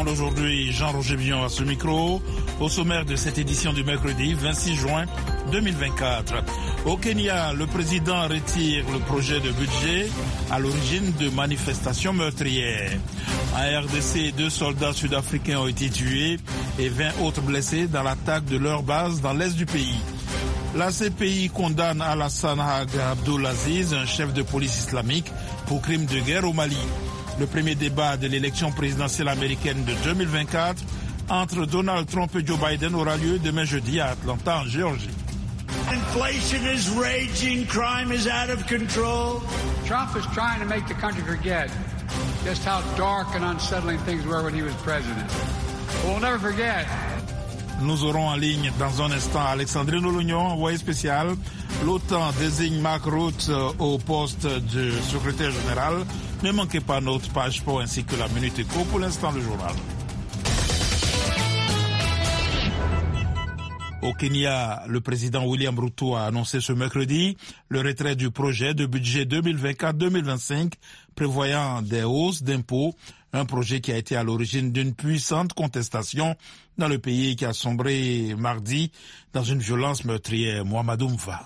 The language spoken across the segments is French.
monde aujourd'hui, Jean-Roger Villon à ce micro. Au sommaire de cette édition du mercredi 26 juin 2024. Au Kenya, le président retire le projet de budget à l'origine de manifestations meurtrières. En RDC, 2 soldats sud-africains ont été tués et 20 autres blessés dans l'attaque de leur base dans l'est du pays. La CPI condamne Alassane Haga Abdulaziz, un chef de police islamique, pour crimes de guerre au Mali. Le premier débat de l'élection présidentielle américaine de 2024 entre Donald Trump et Joe Biden aura lieu demain jeudi à Atlanta, en Géorgie. Inflation is raging, crime is out of control. Trump is trying to make the country forget just how dark and unsettling things were when he was president. We'll never forget. Nous aurons en ligne dans un instant Alexandrine Olognon, envoyé spécial. L'OTAN désigne Mark Rutte au poste de secrétaire général. Ne manquez pas notre page sport ainsi que la Minute Éco. Pour l'instant, le journal. Au Kenya, le président William Ruto a annoncé ce mercredi le retrait du projet de budget 2024-2025 prévoyant des hausses d'impôts, un projet qui a été à l'origine d'une puissante contestation dans le pays qui a sombré mardi dans une violence meurtrière. Mohamed Oumfa.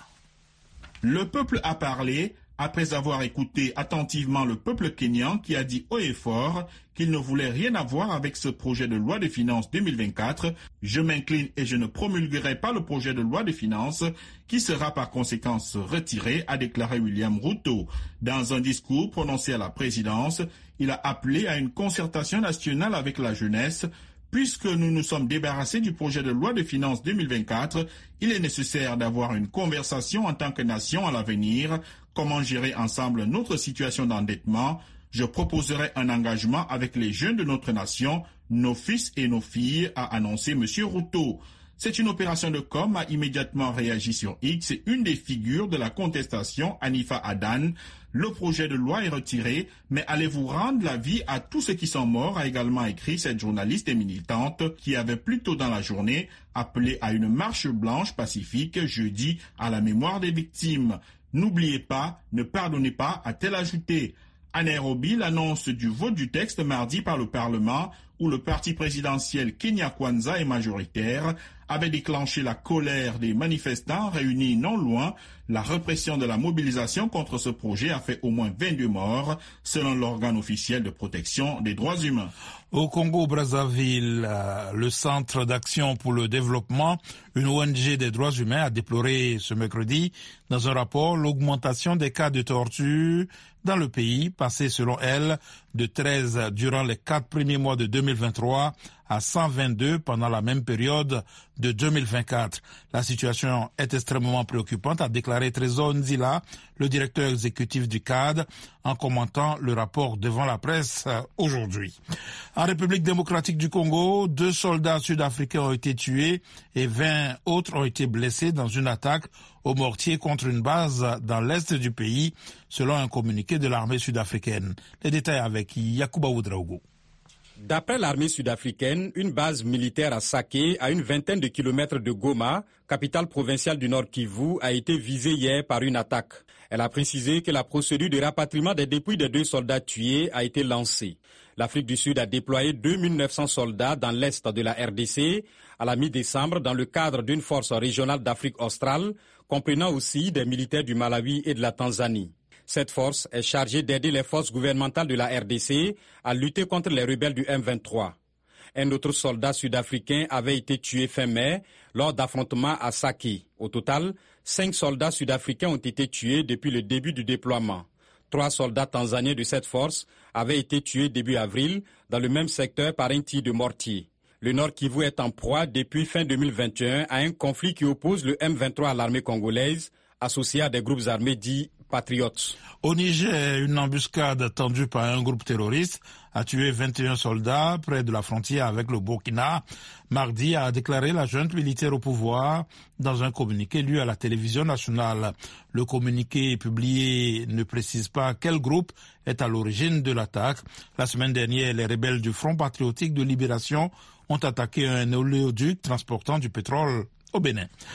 Le peuple a parlé après avoir écouté attentivement le peuple kényan qui a dit haut et fort qu'il ne voulait rien avoir avec ce projet de loi de finances 2024. Je m'incline et je ne promulguerai pas le projet de loi de finances qui sera par conséquence retiré, a déclaré William Ruto. Dans un discours prononcé à la présidence, il a appelé à une concertation nationale avec la jeunesse. Puisque nous nous sommes débarrassés du projet de loi de finances 2024, il est nécessaire d'avoir une conversation en tant que nation à l'avenir. Comment gérer ensemble notre situation d'endettement? Je proposerai un engagement avec les jeunes de notre nation, nos fils et nos filles, a annoncé M. Ruto. C'est une opération de com, a immédiatement réagi sur X, une des figures de la contestation, Hanifa Adan. Le projet de loi est retiré, mais allez-vous rendre la vie à tous ceux qui sont morts, a également écrit cette journaliste et militante qui avait plus tôt dans la journée appelé à une marche blanche pacifique jeudi à la mémoire des victimes. N'oubliez pas, ne pardonnez pas, a-t-elle ajouté. À Nairobi, l'annonce du vote du texte mardi par le Parlement, où le parti présidentiel Kenya Kwanza est majoritaire, avait déclenché la colère des manifestants réunis non loin. La répression de la mobilisation contre ce projet a fait au moins 22 morts, selon l'organe officiel de protection des droits humains. Au Congo-Brazzaville, le Centre d'action pour le développement, une ONG des droits humains, a déploré ce mercredi dans un rapport l'augmentation des cas de torture dans le pays, passé selon elle de 13 durant les 4 premiers mois de 2023 à 122 pendant la même période de 2024. La situation est extrêmement préoccupante, a déclaré Trésor Nzila, le directeur exécutif du CAD, en commentant le rapport devant la presse aujourd'hui. En République démocratique du Congo, 2 soldats sud-africains ont été tués et 20 autres ont été blessés dans une attaque au mortier contre une base dans l'est du pays, selon un communiqué de l'armée sud-africaine. Les détails avec Yacouba Oudraogo. D'après l'armée sud-africaine, une base militaire à Saké, à une vingtaine de kilomètres de Goma, capitale provinciale du Nord Kivu, a été visée hier par une attaque. Elle a précisé que la procédure de rapatriement des dépouilles des 2 soldats tués a été lancée. L'Afrique du Sud a déployé 2900 soldats dans l'est de la RDC à la mi-décembre dans le cadre d'une force régionale d'Afrique australe, comprenant aussi des militaires du Malawi et de la Tanzanie. Cette force est chargée d'aider les forces gouvernementales de la RDC à lutter contre les rebelles du M23. Un autre soldat sud-africain avait été tué fin mai lors d'affrontements à Saké. Au total, 5 soldats sud-africains ont été tués depuis le début du déploiement. 3 soldats tanzaniens de cette force avaient été tués début avril dans le même secteur par un tir de mortier. Le Nord Kivu est en proie depuis fin 2021 à un conflit qui oppose le M23 à l'armée congolaise, associé à des groupes armés dits patriotes. Au Niger, une embuscade tendue par un groupe terroriste a tué 21 soldats près de la frontière avec le Burkina. Mardi, a déclaré la junte militaire au pouvoir dans un communiqué lu à la télévision nationale. Le communiqué publié ne précise pas quel groupe est à l'origine de l'attaque. La semaine dernière, les rebelles du Front patriotique de libération ont attaqué un oléoduc transportant du pétrole au Bénin.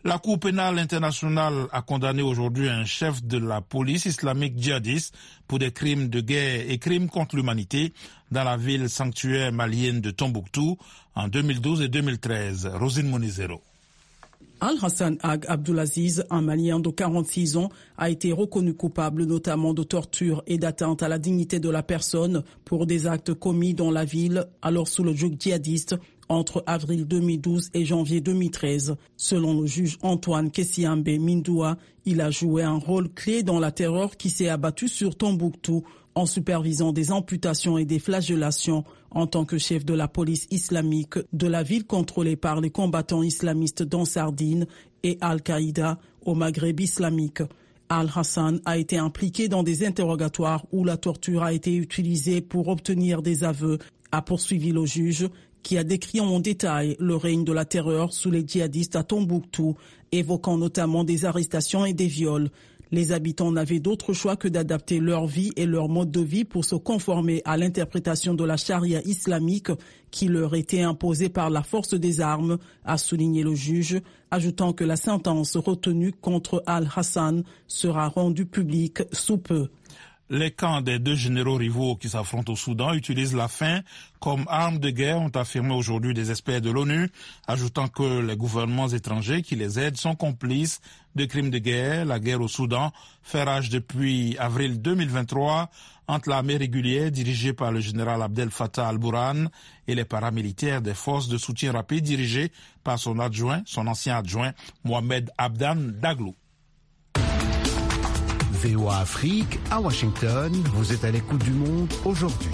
La Cour pénale internationale a condamné aujourd'hui un chef de la police islamique djihadiste pour des crimes de guerre et crimes contre l'humanité dans la ville sanctuaire malienne de Tombouctou en 2012 et 2013. Rosine Monizero. Al-Hassan Ag Abdulaziz, un Malien de 46 ans, a été reconnu coupable notamment de torture et d'atteinte à la dignité de la personne pour des actes commis dans la ville, alors sous le joug djihadiste, entre avril 2012 et janvier 2013. Selon le juge Antoine Kessiambe Mindoua, il a joué un rôle clé dans la terreur qui s'est abattue sur Tombouctou en supervisant des amputations et des flagellations en tant que chef de la police islamique de la ville contrôlée par les combattants islamistes d'Ansardine et Al-Qaïda au Maghreb islamique. Al-Hassan a été impliqué dans des interrogatoires où la torture a été utilisée pour obtenir des aveux, a poursuivi le juge, qui a décrit en détail le règne de la terreur sous les djihadistes à Tombouctou, évoquant notamment des arrestations et des viols. Les habitants n'avaient d'autre choix que d'adapter leur vie et leur mode de vie pour se conformer à l'interprétation de la charia islamique qui leur était imposée par la force des armes, a souligné le juge, ajoutant que la sentence retenue contre Al-Hassan sera rendue publique sous peu. Les camps des deux généraux rivaux qui s'affrontent au Soudan utilisent la faim comme arme de guerre, ont affirmé aujourd'hui des experts de l'ONU, ajoutant que les gouvernements étrangers qui les aident sont complices de crimes de guerre. La guerre au Soudan fait rage depuis avril 2023 entre l'armée régulière dirigée par le général Abdel Fattah al-Burhan et les paramilitaires des forces de soutien rapide dirigées par son ancien adjoint, Mohamed Abdan Daglo. VOA Afrique, à Washington, vous êtes à l'écoute du monde aujourd'hui.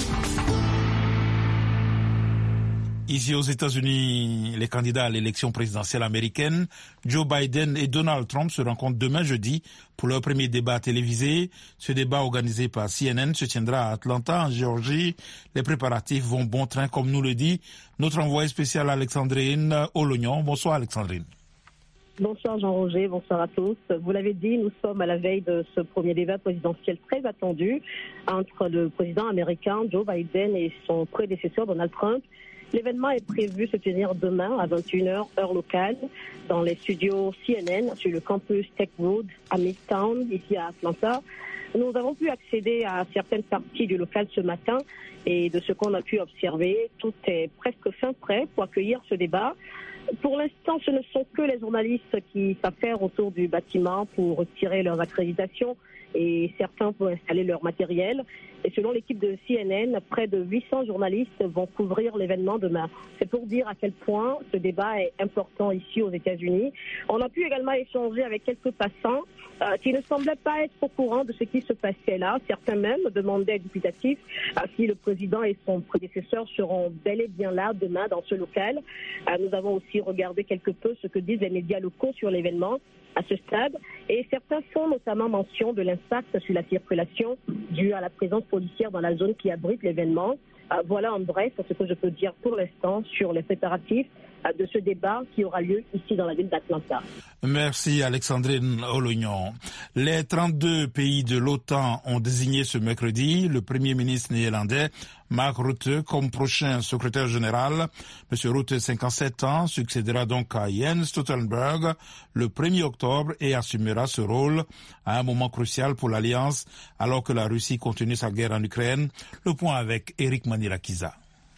Ici aux États-Unis, les candidats à l'élection présidentielle américaine, Joe Biden et Donald Trump se rencontrent demain jeudi pour leur premier débat télévisé. Ce débat organisé par CNN se tiendra à Atlanta, en Géorgie. Les préparatifs vont bon train, comme nous le dit notre envoyé spécial Alexandrine Olognon. Bonsoir Alexandrine. Bonsoir Jean-Roger, bonsoir à tous. Vous l'avez dit, nous sommes à la veille de ce premier débat présidentiel très attendu entre le président américain Joe Biden et son prédécesseur Donald Trump. L'événement est prévu se tenir demain à 21h, heure locale, dans les studios CNN sur le campus Tech Road à Midtown, ici à Atlanta. Nous avons pu accéder à certaines parties du local ce matin et de ce qu'on a pu observer, tout est presque fin prêt pour accueillir ce débat. Pour l'instant, ce ne sont que les journalistes qui s'affairent autour du bâtiment pour retirer leurs accréditations et certains pour installer leur matériel. Et selon l'équipe de CNN, près de 800 journalistes vont couvrir l'événement demain. C'est pour dire à quel point ce débat est important ici aux États-Unis. On a pu également échanger avec quelques passants qui ne semblaient pas être au courant de ce qui se passait là. Certains même demandaient dubitatifs si le président et son prédécesseur seront bel et bien là demain dans ce local. Nous avons aussi regardé quelque peu ce que disent les médias locaux sur l'événement à ce stade, et certains font notamment mention de l'impact sur la circulation due à la présence policière dans la zone qui abrite l'événement. Voilà en bref ce que je peux dire pour l'instant sur les préparatifs de ce débat qui aura lieu ici dans la ville d'Atlanta. Merci Alexandrine Olognon. Les 32 pays de l'OTAN ont désigné ce mercredi le Premier ministre néerlandais Mark Rutte comme prochain secrétaire général. Monsieur Rutte, 57 ans, succédera donc à Jens Stoltenberg le 1er octobre et assumera ce rôle à un moment crucial pour l'Alliance alors que la Russie continue sa guerre en Ukraine. Le point avec Eric Manirakiza.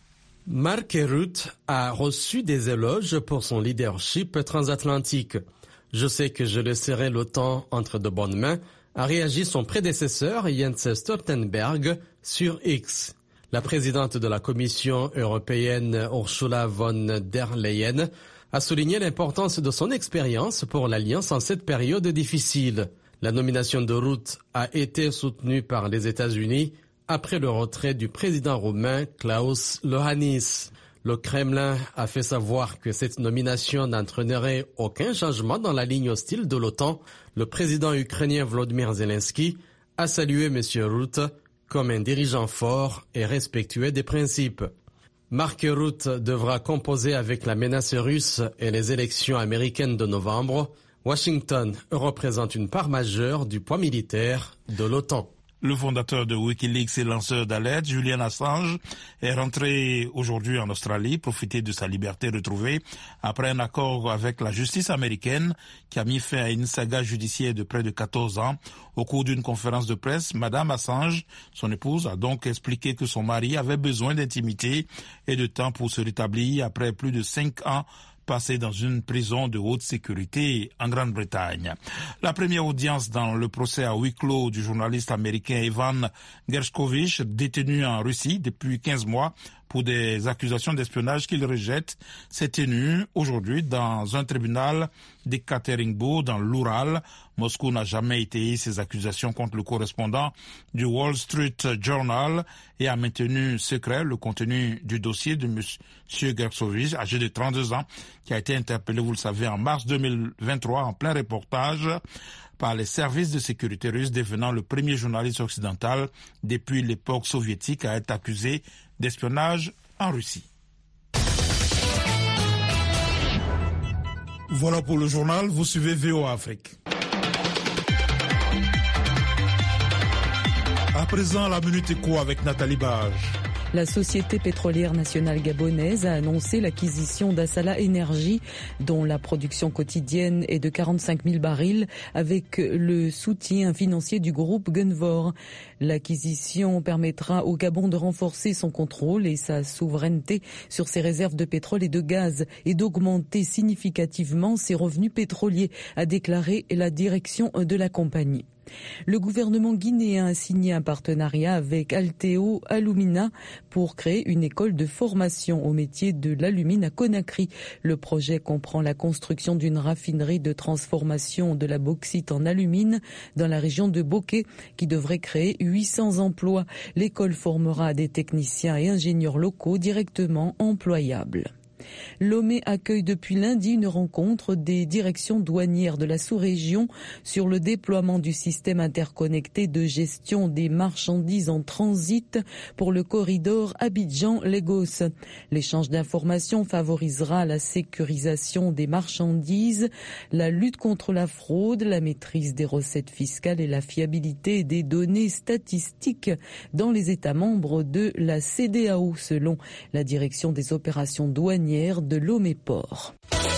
Mark Rutte a reçu des éloges pour son leadership transatlantique. Je sais que je laisserai l'OTAN entre de bonnes mains, a réagi son prédécesseur Jens Stoltenberg sur X. La présidente de la Commission européenne Ursula von der Leyen a souligné l'importance de son expérience pour l'Alliance en cette période difficile. La nomination de Rutte a été soutenue par les États-Unis après le retrait du président roumain Klaus Iohannis. Le Kremlin a fait savoir que cette nomination n'entraînerait aucun changement dans la ligne hostile de l'OTAN. Le président ukrainien Volodymyr Zelensky a salué M. Rutte comme un dirigeant fort et respectueux des principes. Mark Rutte devra composer avec la menace russe et les élections américaines de novembre. Washington représente une part majeure du poids militaire de l'OTAN. Le fondateur de Wikileaks et lanceur d'alerte, Julian Assange, est rentré aujourd'hui en Australie, profiter de sa liberté retrouvée après un accord avec la justice américaine qui a mis fin à une saga judiciaire de près de 14 ans. Au cours d'une conférence de presse, Madame Assange, son épouse, a donc expliqué que son mari avait besoin d'intimité et de temps pour se rétablir après plus de 5 ans passé dans une prison de haute sécurité en Grande-Bretagne. La première audience dans le procès à huis clos du journaliste américain Evan Gershkovich, détenu en Russie depuis 15 mois pour des accusations d'espionnage qu'il rejette, s'est tenue aujourd'hui dans un tribunal d'Ekaterinbourg dans l'Oural. Moscou n'a jamais étayé ces accusations contre le correspondant du Wall Street Journal et a maintenu secret le contenu du dossier de M. Gershkovich, âgé de 32 ans, qui a été interpellé, vous le savez, en mars 2023 en plein reportage par les services de sécurité russes, devenant le premier journaliste occidental depuis l'époque soviétique à être accusé d'espionnage en Russie. Voilà pour le journal, vous suivez VOA Afrique. À présent, la Minute Éco avec Nathalie Bage. La Société pétrolière nationale gabonaise a annoncé l'acquisition d'Assala Energy, dont la production quotidienne est de 45 000 barils, avec le soutien financier du groupe Gunvor. L'acquisition permettra au Gabon de renforcer son contrôle et sa souveraineté sur ses réserves de pétrole et de gaz et d'augmenter significativement ses revenus pétroliers, a déclaré la direction de la compagnie. Le gouvernement guinéen a signé un partenariat avec Alteo Alumina pour créer une école de formation au métier de l'alumine à Conakry. Le projet comprend la construction d'une raffinerie de transformation de la bauxite en alumine dans la région de Boké qui devrait créer 800 emplois. L'école formera des techniciens et ingénieurs locaux directement employables. Lomé accueille depuis lundi une rencontre des directions douanières de la sous-région sur le déploiement du système interconnecté de gestion des marchandises en transit pour le corridor Abidjan-Lagos. L'échange d'informations favorisera la sécurisation des marchandises, la lutte contre la fraude, la maîtrise des recettes fiscales et la fiabilité des données statistiques dans les États membres de la CEDEAO, selon la direction des opérations douanières de Lomé-Port.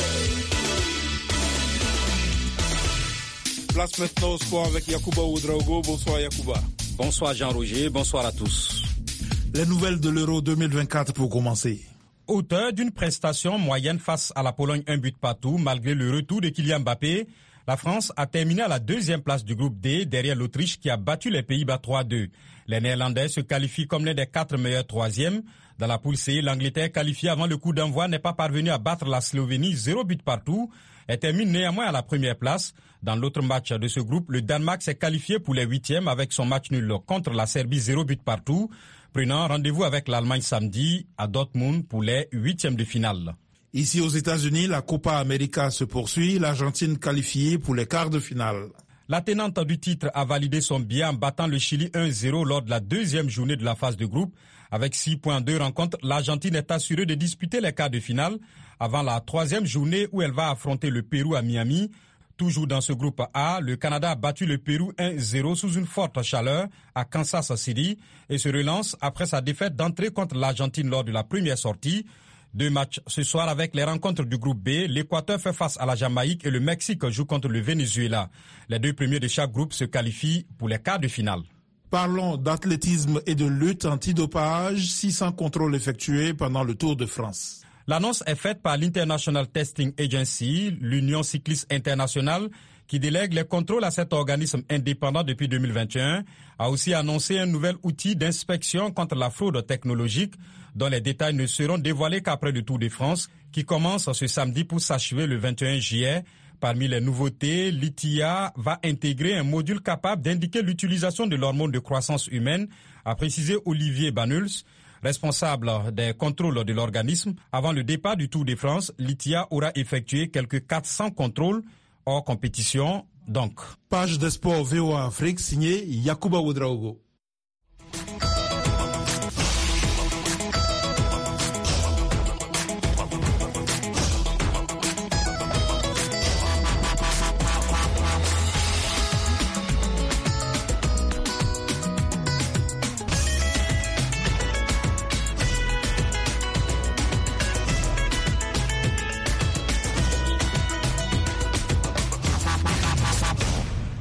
Place maintenant au sport avec Yacouba Ouedraogo. Bonsoir Yacouba. Bonsoir Jean-Roger, bonsoir à tous. Les nouvelles de l'Euro 2024 pour commencer. Auteur d'une prestation moyenne face à la Pologne, un but partout, malgré le retour de Kylian Mbappé, la France a terminé à la deuxième place du groupe D, derrière l'Autriche qui a battu les Pays-Bas 3-2. Les Néerlandais se qualifient comme l'un des 4 meilleurs troisièmes. Dans la poule C, l'Angleterre, qualifiée avant le coup d'envoi, n'est pas parvenue à battre la Slovénie 0 but partout. Elle termine néanmoins à la première place. Dans l'autre match de ce groupe, le Danemark s'est qualifié pour les 8e avec son match nul contre la Serbie 0 but partout. Prenant rendez-vous avec l'Allemagne samedi à Dortmund pour les 8e de finale. Ici aux États-Unis, la Copa América se poursuit, l'Argentine qualifiée pour les quarts de finale. La tenante du titre a validé son billet en battant le Chili 1-0 lors de la deuxième journée de la phase de groupe. Avec 6 points de rencontre, l'Argentine est assurée de disputer les quarts de finale avant la troisième journée où elle va affronter le Pérou à Miami. Toujours dans ce groupe A, le Canada a battu le Pérou 1-0 sous une forte chaleur à Kansas City et se relance après sa défaite d'entrée contre l'Argentine lors de la première sortie. 2 matchs ce soir avec les rencontres du groupe B. L'Équateur fait face à la Jamaïque et le Mexique joue contre le Venezuela. Les 2 premiers de chaque groupe se qualifient pour les quarts de finale. Parlons d'athlétisme et de lutte antidopage, 600 contrôles effectués pendant le Tour de France. L'annonce est faite par l'International Testing Agency, l'Union cycliste internationale, qui délègue les contrôles à cet organisme indépendant depuis 2021, a aussi annoncé un nouvel outil d'inspection contre la fraude technologique, dont les détails ne seront dévoilés qu'après le Tour de France, qui commence ce samedi pour s'achever le 21 juillet. Parmi les nouveautés, l'ITIA va intégrer un module capable d'indiquer l'utilisation de l'hormone de croissance humaine, a précisé Olivier Banuls, responsable des contrôles de l'organisme. Avant le départ du Tour de France, l'ITIA aura effectué quelques 400 contrôles hors compétition, donc. Page de sport VOA Afrique, signée Yacouba Ouedraogo.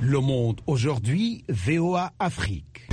Le Monde aujourd'hui, VOA Afrique.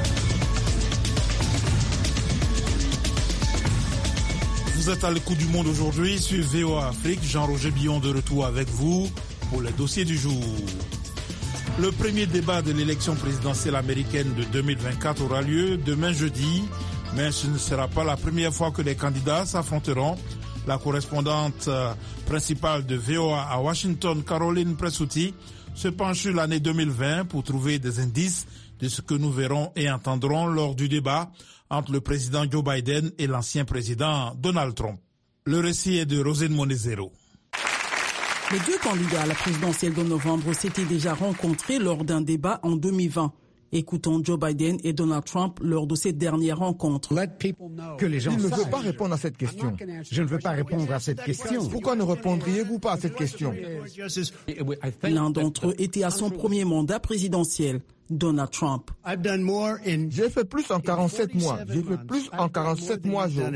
Vous êtes à l'écoute du Monde aujourd'hui sur VOA Afrique. Jean-Roger Billon de retour avec vous pour le dossier du jour. Le premier débat de l'élection présidentielle américaine de 2024 aura lieu demain jeudi, mais ce ne sera pas la première fois que les candidats s'affronteront. La correspondante principale de VOA à Washington, Caroline Pressouti, se penche sur l'année 2020 pour trouver des indices de ce que nous verrons et entendrons lors du débat entre le président Joe Biden et l'ancien président Donald Trump. Le récit est de Rosine Monezero. Les deux candidats à la présidentielle de novembre s'étaient déjà rencontrés lors d'un débat en 2020. Écoutons Joe Biden et Donald Trump lors de cette dernière rencontre. Que les gens Il ne veut pas répondre à cette question. Je ne veux pas répondre à cette question. Pourquoi ne répondriez-vous pas à cette question? L'un d'entre eux était à son premier mandat présidentiel, Donald Trump. J'ai fait plus en 47 mois. J'ai fait plus en 47 mois, Joe.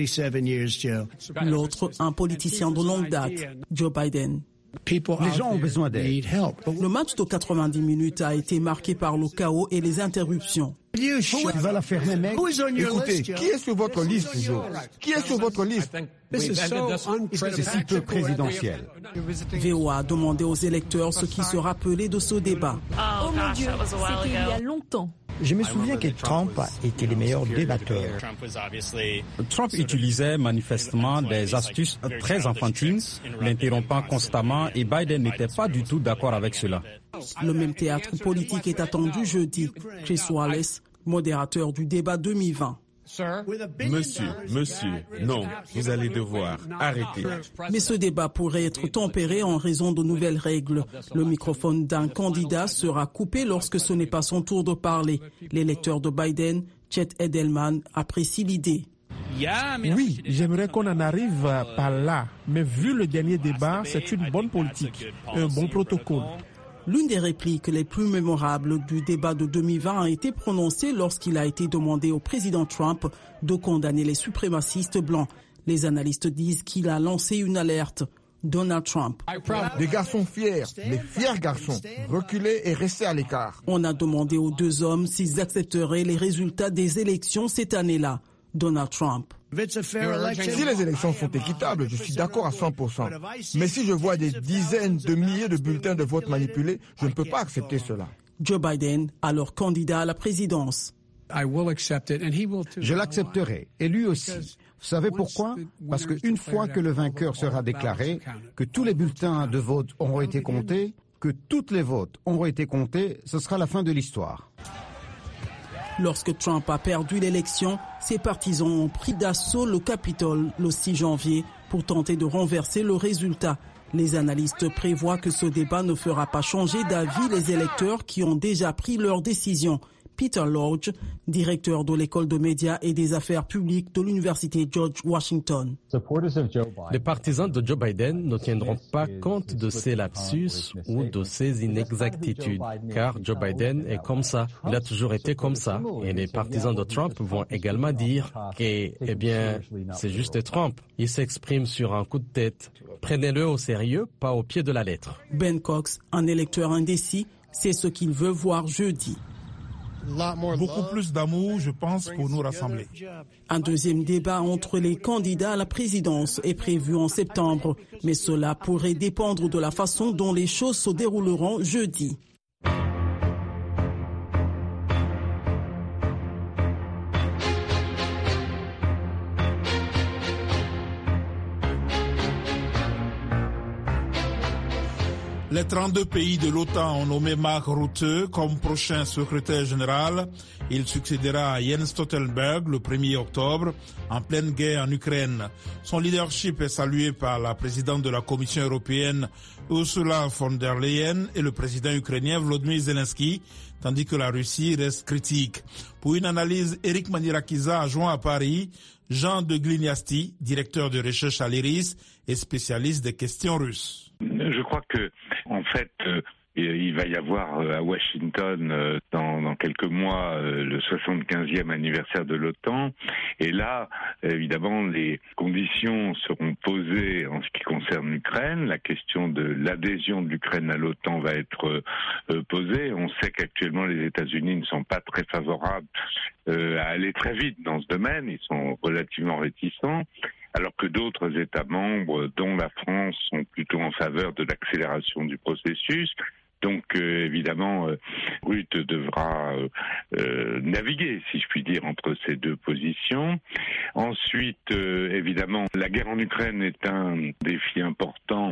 L'autre, un politicien de longue date, Joe Biden. Les gens ont besoin d'aide. Le match de 90 minutes a été marqué par le chaos et les interruptions. Tu vas la fermer, mec. Écoutez, qui est sur votre liste, Joe? Qui est sur votre liste? C'est si peu présidentiel. VOA a demandé aux électeurs ce qui se rappelait de ce débat. Oh mon Dieu, c'était il y a longtemps. Je me souviens que Trump était le meilleur débatteur. Trump utilisait manifestement des astuces très enfantines, l'interrompant constamment, et Biden n'était pas du tout d'accord avec cela. Le même théâtre politique est attendu jeudi. Chris Wallace, modérateur du débat 2020. Monsieur, non, vous allez devoir arrêter. Mais ce débat pourrait être tempéré en raison de nouvelles règles. Le microphone d'un candidat sera coupé lorsque ce n'est pas son tour de parler. L'électeur de Biden, Chet Edelman, apprécie l'idée. Oui, j'aimerais qu'on en arrive par là. Mais vu le dernier débat, c'est une bonne politique, un bon protocole. L'une des répliques les plus mémorables du débat de 2020 a été prononcée lorsqu'il a été demandé au président Trump de condamner les suprémacistes blancs. Les analystes disent qu'il a lancé une alerte. Donald Trump. Des garçons fiers, les fiers garçons, reculez et restez à l'écart. On a demandé aux deux hommes s'ils accepteraient les résultats des élections cette année-là. Donald Trump. Si les élections sont équitables, je suis d'accord à 100%. Mais si je vois des dizaines de milliers de bulletins de vote manipulés, je ne peux pas accepter cela. Joe Biden, alors candidat à la présidence. Je l'accepterai, et lui aussi. Vous savez pourquoi? Parce qu'une fois que le vainqueur sera déclaré, que tous les bulletins de vote auront été comptés, que toutes les votes auront été comptés, ce sera la fin de l'histoire. Lorsque Trump a perdu l'élection, ses partisans ont pris d'assaut le Capitole le 6 janvier pour tenter de renverser le résultat. Les analystes prévoient que ce débat ne fera pas changer d'avis les électeurs qui ont déjà pris leur décision. Peter Lodge, directeur de l'école de médias et des affaires publiques de l'université George Washington. Les partisans de Joe Biden ne tiendront pas compte de ces lapsus ou de ces inexactitudes, car Joe Biden est comme ça. Il a toujours été comme ça. Et les partisans de Trump vont également dire que, c'est juste Trump. Il s'exprime sur un coup de tête. Prenez-le au sérieux, pas au pied de la lettre. Ben Cox, un électeur indécis, c'est ce qu'il veut voir jeudi. Beaucoup plus d'amour, je pense, pour nous rassembler. Un deuxième débat entre les candidats à la présidence est prévu en septembre, mais cela pourrait dépendre de la façon dont les choses se dérouleront jeudi. Les 32 pays de l'OTAN ont nommé Mark Rutte comme prochain secrétaire général. Il succédera à Jens Stoltenberg le 1er octobre, en pleine guerre en Ukraine. Son leadership est salué par la présidente de la Commission européenne, Ursula von der Leyen, et le président ukrainien Volodymyr Zelensky, tandis que la Russie reste critique. Pour une analyse, Eric Manirakiza a joint à Paris Jean de Glignasti, directeur de recherche à l'IRIS et spécialiste des questions russes. Je crois que, en fait, il va y avoir à Washington dans quelques mois le 75e anniversaire de l'OTAN. Et là, évidemment, les conditions seront posées en ce qui concerne l'Ukraine. La question de l'adhésion de l'Ukraine à l'OTAN va être posée. On sait qu'actuellement, les États-Unis ne sont pas très favorables à aller très vite dans ce domaine. Ils sont relativement réticents. Alors que d'autres États membres, dont la France, sont plutôt en faveur de l'accélération du processus. Donc évidemment, Rutte devra naviguer, si je puis dire, entre ces deux positions. Ensuite, évidemment, la guerre en Ukraine est un défi important,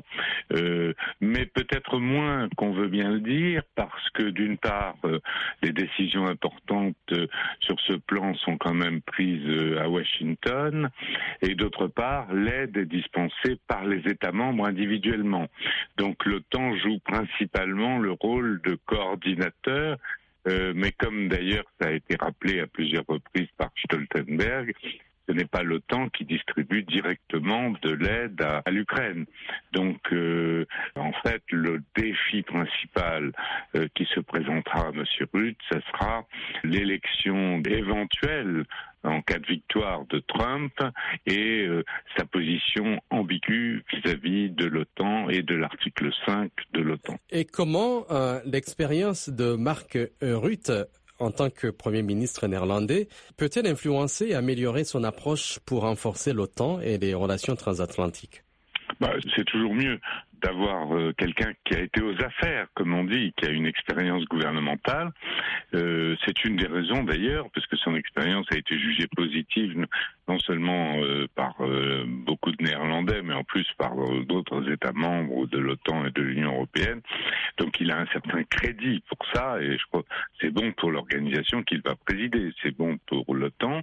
mais peut-être moins qu'on veut bien le dire, parce que d'une part, les décisions importantes sur ce plan sont quand même prises à Washington, et d'autre part, l'aide est dispensée par les États membres individuellement. Donc l'OTAN joue principalement le rôle de coordinateur, mais comme d'ailleurs ça a été rappelé à plusieurs reprises par Stoltenberg, ce n'est pas l'OTAN qui distribue directement de l'aide à l'Ukraine. Donc, en fait, le défi principal qui se présentera à M. Rutte, ce sera l'élection éventuelle en cas de victoire de Trump et sa position ambiguë vis-à-vis de l'OTAN et de l'article 5 de l'OTAN. Et comment l'expérience de Mark Rutte en tant que Premier ministre néerlandais peut-elle influencer et améliorer son approche pour renforcer l'OTAN et les relations transatlantiques? C'est toujours mieux d'avoir quelqu'un qui a été aux affaires, comme on dit, qui a une expérience gouvernementale. C'est une des raisons d'ailleurs, parce que son expérience a été jugée positive non seulement par beaucoup de Néerlandais, mais en plus par d'autres États membres de l'OTAN et de l'Union européenne. Donc il a un certain crédit pour ça, et je crois que c'est bon pour l'organisation qu'il va présider, c'est bon pour l'OTAN.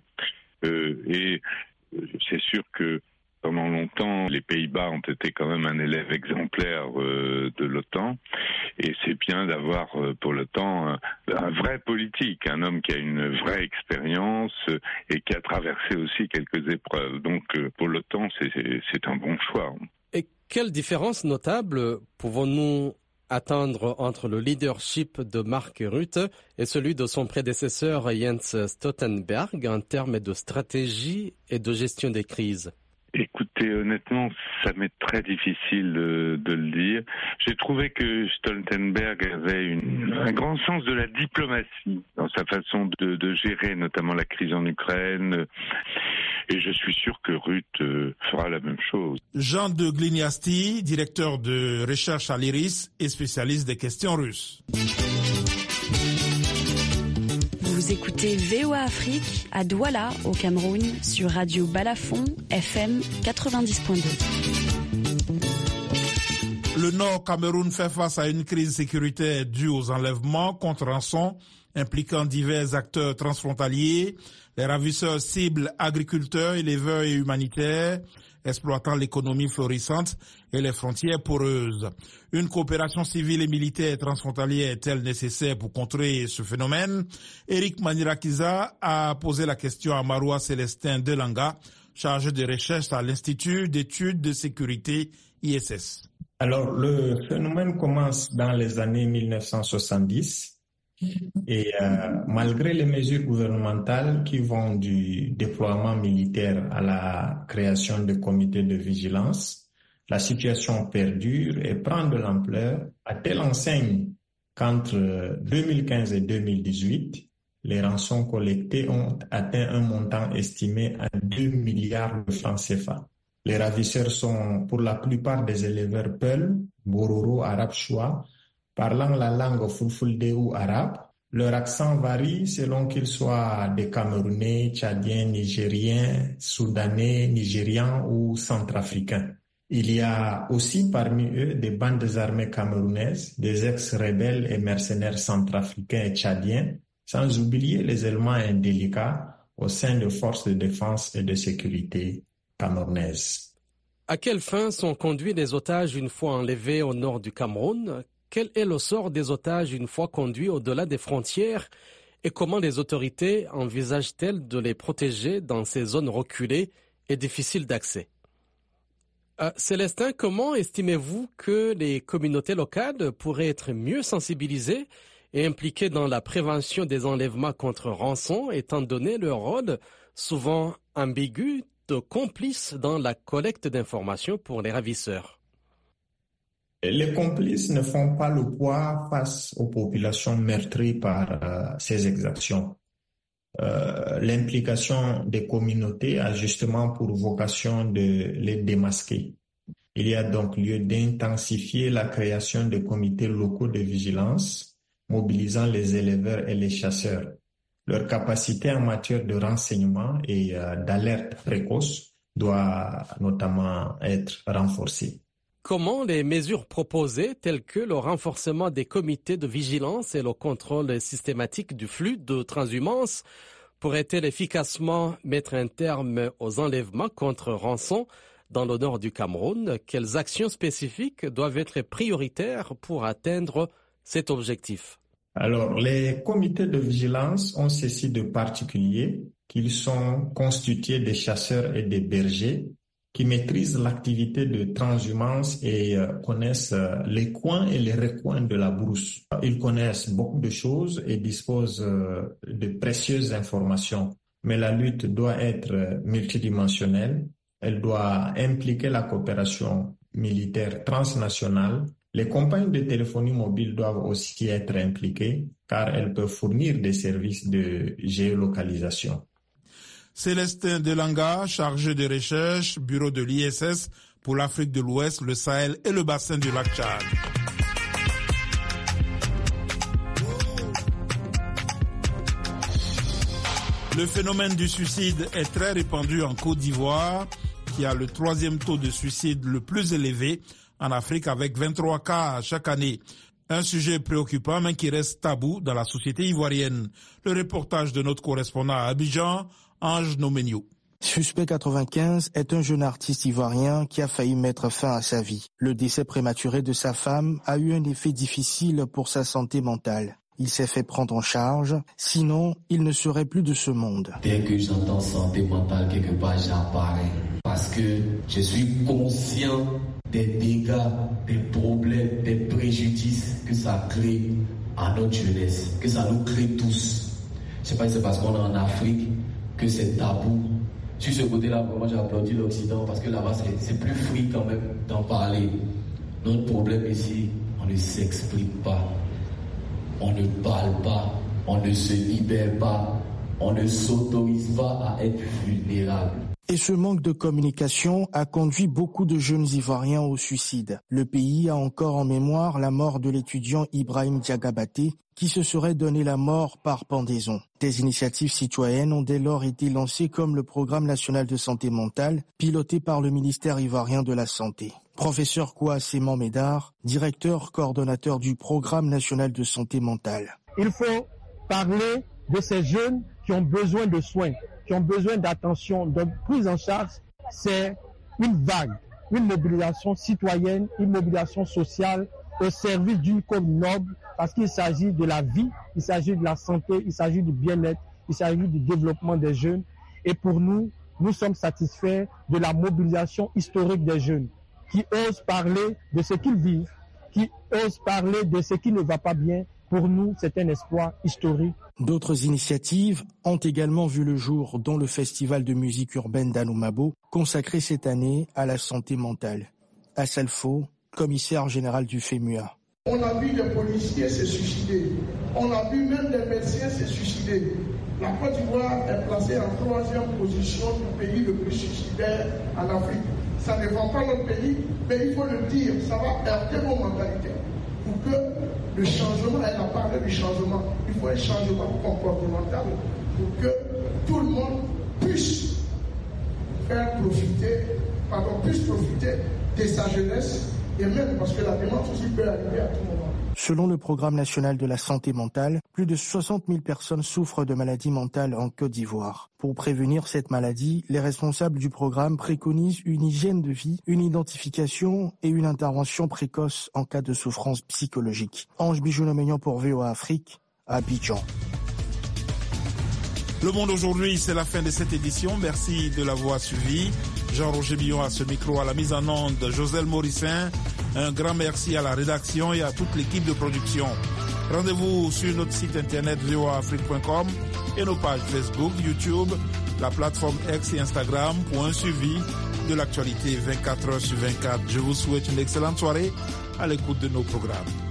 Et c'est sûr que pendant longtemps, les Pays-Bas ont été quand même un élève exemplaire de l'OTAN, et c'est bien d'avoir pour l'OTAN un vrai politique, un homme qui a une vraie expérience et qui a traversé aussi quelques épreuves. Donc pour l'OTAN, c'est un bon choix. Et quelle différence notable pouvons-nous attendre entre le leadership de Mark Rutte et celui de son prédécesseur Jens Stoltenberg en termes de stratégie et de gestion des crises? Écoutez, honnêtement, ça m'est très difficile de le dire. J'ai trouvé que Stoltenberg avait un grand sens de la diplomatie dans sa façon de gérer notamment la crise en Ukraine. Et je suis sûr que Rutte fera la même chose. Jean de Gliniasti, directeur de recherche à l'IRIS et spécialiste des questions russes. Vous écoutez VOA Afrique à Douala, au Cameroun, sur Radio Balafon, FM 90.2. Le Nord Cameroun fait face à une crise sécuritaire due aux enlèvements contre rançon impliquant divers acteurs transfrontaliers. Les ravisseurs ciblent agriculteurs, éleveurs et humanitaires, exploitant l'économie florissante et les frontières poreuses. Une coopération civile et militaire transfrontalière est-elle nécessaire pour contrer ce phénomène? Eric Manirakiza a posé la question à Maroua Célestin Delanga, chargé de recherche à l'Institut d'études de sécurité ISS. Alors, le phénomène commence dans les années 1970 et malgré les mesures gouvernementales qui vont du déploiement militaire à la création de comités de vigilance, la situation perdure et prend de l'ampleur à telle enseigne qu'entre 2015 et 2018, les rançons collectées ont atteint un montant estimé à 2 milliards de francs CFA. Les ravisseurs sont pour la plupart des éleveurs Peul, Bororo, Arabe Choua, parlant la langue Fulfulde ou arabe. Leur accent varie selon qu'ils soient des Camerounais, Tchadiens, Nigériens, Soudanais, Nigérians ou Centrafricains. Il y a aussi parmi eux des bandes armées camerounaises, des ex-rebelles et mercenaires centrafricains et tchadiens, sans oublier les éléments indélicats au sein de forces de défense et de sécurité camerounaises. À quelle fin sont conduits les otages une fois enlevés au nord du Cameroun? Quel est le sort des otages une fois conduits au-delà des frontières? Et comment les autorités envisagent-elles de les protéger dans ces zones reculées et difficiles d'accès? Célestin, comment estimez-vous que les communautés locales pourraient être mieux sensibilisées et impliquées dans la prévention des enlèvements contre rançon, étant donné leur rôle souvent ambigu de complices dans la collecte d'informations pour les ravisseurs? Les complices ne font pas le poids face aux populations meurtries par ces exactions. L'implication des communautés a justement pour vocation de les démasquer. Il y a donc lieu d'intensifier la création de comités locaux de vigilance, mobilisant les éleveurs et les chasseurs. Leur capacité en matière de renseignement et d'alerte précoce doit notamment être renforcée. Comment les mesures proposées, telles que le renforcement des comités de vigilance et le contrôle systématique du flux de transhumance, pourraient-elles efficacement mettre un terme aux enlèvements contre rançon dans le nord du Cameroun? Quelles actions spécifiques doivent être prioritaires pour atteindre cet objectif? Alors, les comités de vigilance ont ceci de particulier qu'ils sont constitués des chasseurs et des bergers qui maîtrisent l'activité de transhumance et connaissent les coins et les recoins de la brousse. Ils connaissent beaucoup de choses et disposent de précieuses informations. Mais la lutte doit être multidimensionnelle. Elle doit impliquer la coopération militaire transnationale. Les compagnies de téléphonie mobile doivent aussi être impliquées car elles peuvent fournir des services de géolocalisation. Célestin Delanga, chargé de recherche, bureau de l'ISS pour l'Afrique de l'Ouest, le Sahel et le bassin du lac Tchad. Le phénomène du suicide est très répandu en Côte d'Ivoire, qui a le 3e taux de suicide le plus élevé en Afrique avec 23 cas chaque année. Un sujet préoccupant mais qui reste tabou dans la société ivoirienne. Le reportage de notre correspondant à Abidjan, Ange Nomenio. Suspect 95 est un jeune artiste ivoirien qui a failli mettre fin à sa vie. Le décès prématuré de sa femme a eu un effet difficile pour sa santé mentale. Il s'est fait prendre en charge, sinon il ne serait plus de ce monde. Dès que j'entends santé mentale quelque part, j'apparais. Parce que je suis conscient des dégâts, des problèmes, des préjudices que ça crée à notre jeunesse, que ça nous crée tous. Je sais pas si c'est parce qu'on est en Afrique que c'est tabou. Sur ce côté-là, vraiment, j'ai applaudi l'Occident parce que là-bas, c'est plus free quand même d'en parler. Notre problème ici, on ne s'explique pas, on ne parle pas, on ne se libère pas, on ne s'autorise pas à être vulnérable. Et ce manque de communication a conduit beaucoup de jeunes Ivoiriens au suicide. Le pays a encore en mémoire la mort de l'étudiant Ibrahim Diagabaté, qui se serait donné la mort par pendaison. Des initiatives citoyennes ont dès lors été lancées comme le Programme national de santé mentale, piloté par le ministère ivoirien de la Santé. Professeur Kouassé Médard, directeur coordonnateur du Programme national de santé mentale. Il faut parler de ces jeunes qui ont besoin de soins, qui ont besoin d'attention, de prise en charge. C'est une vague, une mobilisation citoyenne, une mobilisation sociale au service d'une cause noble, parce qu'il s'agit de la vie, il s'agit de la santé, il s'agit du bien-être, il s'agit du développement des jeunes. Et pour nous, nous sommes satisfaits de la mobilisation historique des jeunes qui osent parler de ce qu'ils vivent, qui osent parler de ce qui ne va pas bien. Pour nous, c'est un espoir historique. D'autres initiatives ont également vu le jour, dont le festival de musique urbaine d'Anoumabo, consacré cette année à la santé mentale. Assalfo, commissaire général du FEMUA. On a vu des policiers se suicider. On a vu même des médecins se suicider. La Côte d'Ivoire est placée en 3e position du pays le plus suicidaire en Afrique. Ça ne vend pas notre pays, mais il faut le dire, ça va heurter nos mentalités. Pour que le changement, elle a parlé du changement, il faut un changement comportemental pour que tout le monde puisse profiter de sa jeunesse et même parce que la démence aussi peut arriver à tout moment. Selon le Programme national de la santé mentale, plus de 60 000 personnes souffrent de maladies mentales en Côte d'Ivoire. Pour prévenir cette maladie, les responsables du programme préconisent une hygiène de vie, une identification et une intervention précoce en cas de souffrance psychologique. Ange Bijou-Noménian pour VOA Afrique, à Abidjan. Le Monde aujourd'hui, c'est la fin de cette édition. Merci de l'avoir suivi. Jean-Roger Billon à ce micro, à la mise en onde, Joselle Morissin. Un grand merci à la rédaction et à toute l'équipe de production. Rendez-vous sur notre site internet voaafrique.com et nos pages Facebook, YouTube, la plateforme X et Instagram pour un suivi de l'actualité 24 heures sur 24. Je vous souhaite une excellente soirée à l'écoute de nos programmes.